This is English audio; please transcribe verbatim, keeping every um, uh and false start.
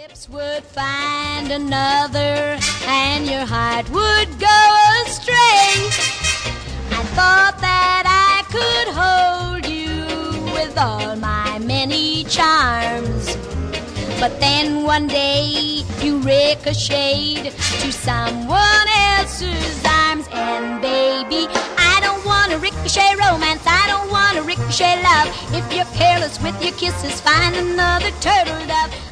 Lips would find another and your heart would go astray. I thought that I could hold you with all my many charms, but then one day you ricocheted to someone else's arms. And baby, I don't want a ricochet romance, I don't want a ricochet love. If you're careless with your kisses, find another turtle dove.